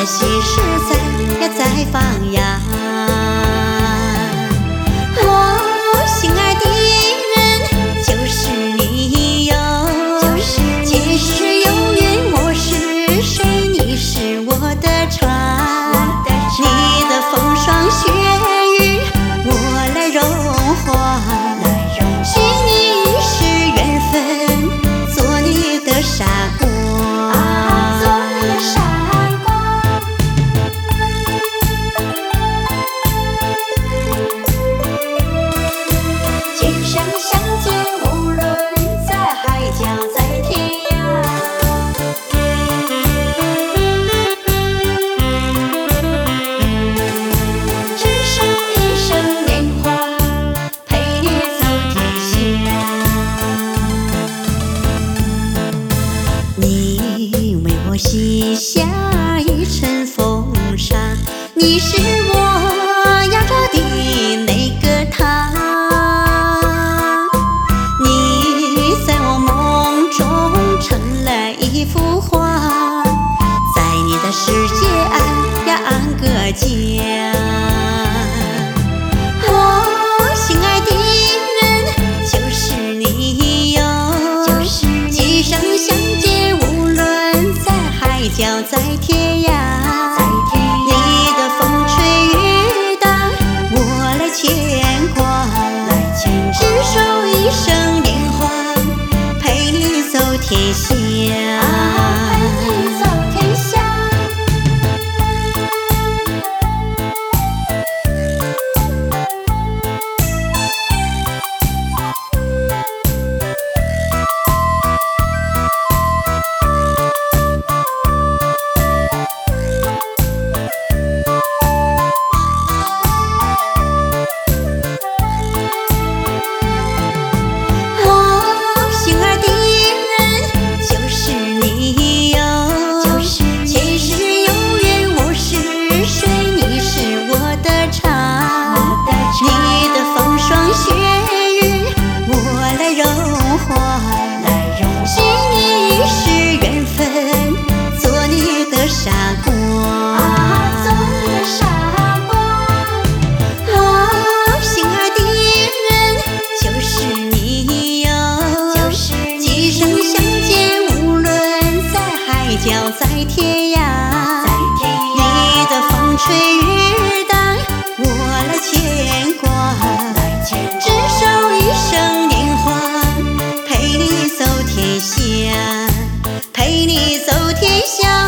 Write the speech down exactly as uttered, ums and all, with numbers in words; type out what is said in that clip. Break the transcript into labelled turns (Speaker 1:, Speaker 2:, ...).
Speaker 1: 的心事在呀在放扬。我心爱的人就是你哟，前世有缘我是水，你是我的船，你的风霜雪雨我来融化，许你是缘分，做你的傻瓜。你为我洗下一程风沙，你是我要找的那个他，你在我梦中成了一幅画，在你的世界安呀安个家。我心爱的人就是你哟，今生相见海角在天涯，你的风吹雨打我来牵挂，执手一生年华，陪你走天下，陪你走天下。你的风霜雪雨我来融化，许你是缘分，做你的傻瓜。我心爱的人就是你哟，今生相见无论在海角在天涯，你的风吹雨打我来牵挂，执手一生年华，陪你走天下，陪你走天下。